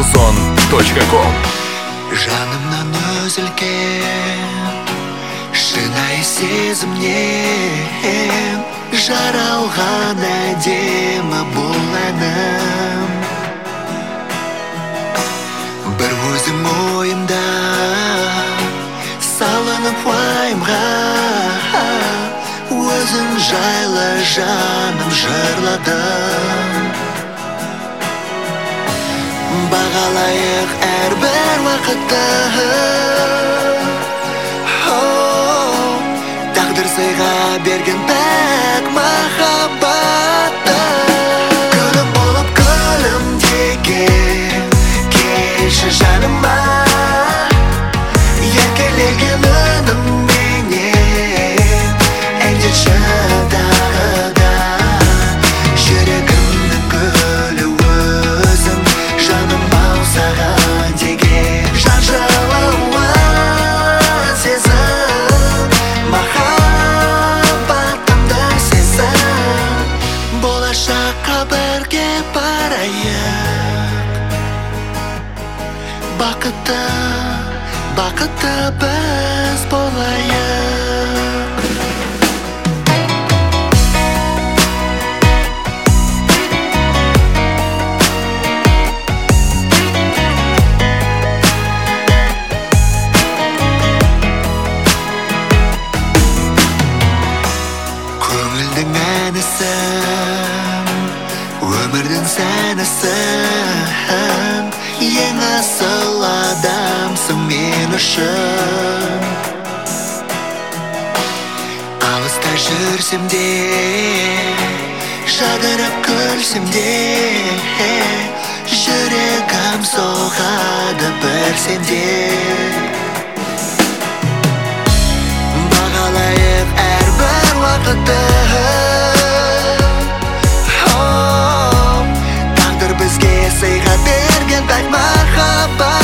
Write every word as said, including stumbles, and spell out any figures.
радиосон точка ком. Жанымнан үзілген шынайы сезімнен жаралған әдемі бұл әнім. Бір өзім ойымда салынып уайымға, өзің жайлы жаным жырладым. Бағалайық әрбір уақытты, тағдыр сыйға берген пәк махаббатты. Күнім болып күлімдеген келші жаныма, еркелеген үнімменен әндетші тағы да. Жүрегімнің гүлі өзің, жаным ау саған деген жан жылуы сезім, махаббатымды сезім. Болашаққа бірге барайық, бақытты, бақытты біз болайық. Көңілдің әнісің, өмірдің сәнісің, ең асыл адамсың мен үшін. Алыста жүрсем де, жадырап күлсем де, жүрегім соғады бір сенде. Бағалайық әрбір уақытты, тағдыр бізге сыйға берген пәк махаббат.